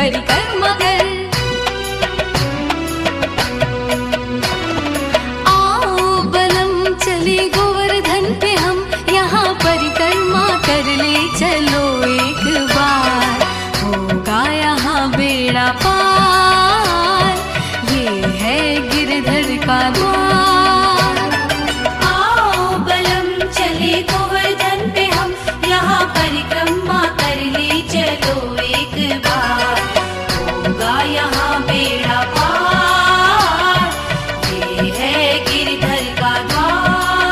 परिक्रमा कर। आओ बलम चले गोवर्धन पे हम, यहाँ परिक्रमा कर ले चलो एक बार, होगा यहाँ बेड़ा पार, ये है गिरधर का द्वार। आओ बलम चले गोवर्धन पे हम, यहाँ परिक्रमा कर ले चलो एक बार, होगा यहाँ बेड़ा पार, ये है गिरधर का द्वार।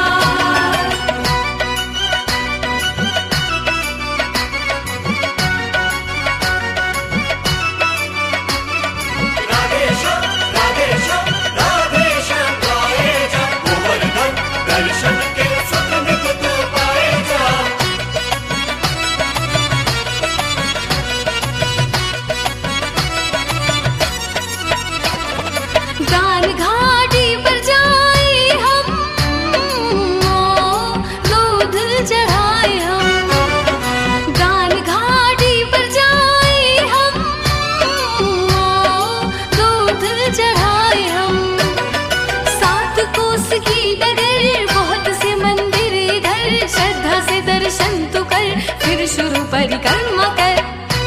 गान घाटी पर जाए हम, दूध चढ़ाए हम। गान घाटी पर जाए हम, दूध चढ़ाए हम। 7 कोस की डगर, बहुत से मंदिर इधर, श्रद्धा से दर्शन तू कर, फिर शुरू परिक्रमा कर।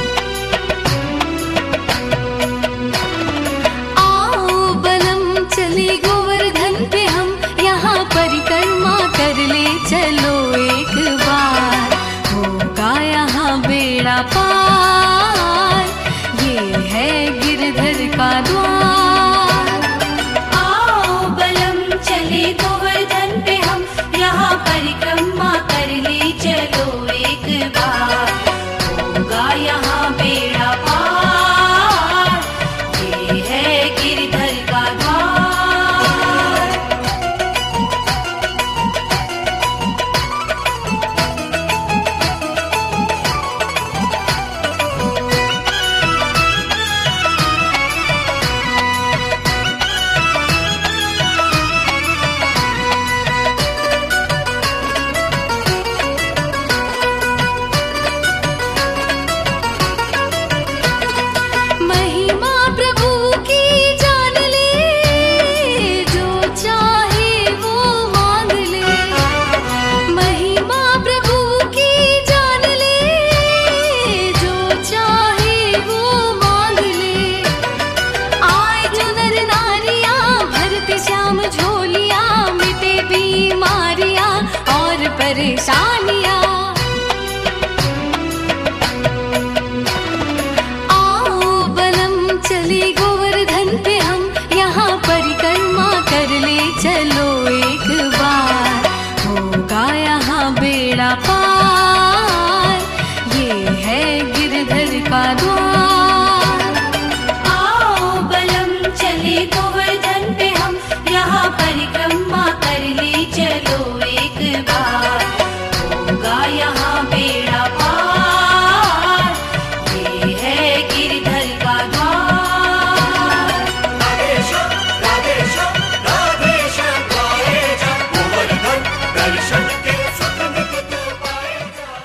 चले गोवर्धन पे हम, यहाँ परिक्रमा कर ले चलो एक बार, होगा यहाँ बेड़ा पार, ये है गिरधर का द्वार। आओ बलम चले गोवर्धन पे हम, यहाँ परिक्रमा कर ले चलो एक बार, होगा यहाँ बेड़ा पार, ये है गिरधर का द्वार। महिमा प्रभु की जान ले, जो चाहे वो मांग ले। महिमा प्रभु की जान ले, जो चाहे वो मांग ले। आए जो नर नारियां, भरते श्याम झोलियां, मिटे बीमारियां और परेशानियां। चले गोवर्धन पे हम, यहाँ परिक्रमा कर ले चलो एक बार, होगा यहाँ बेड़ा पार, ये है गिरधर का द्वार।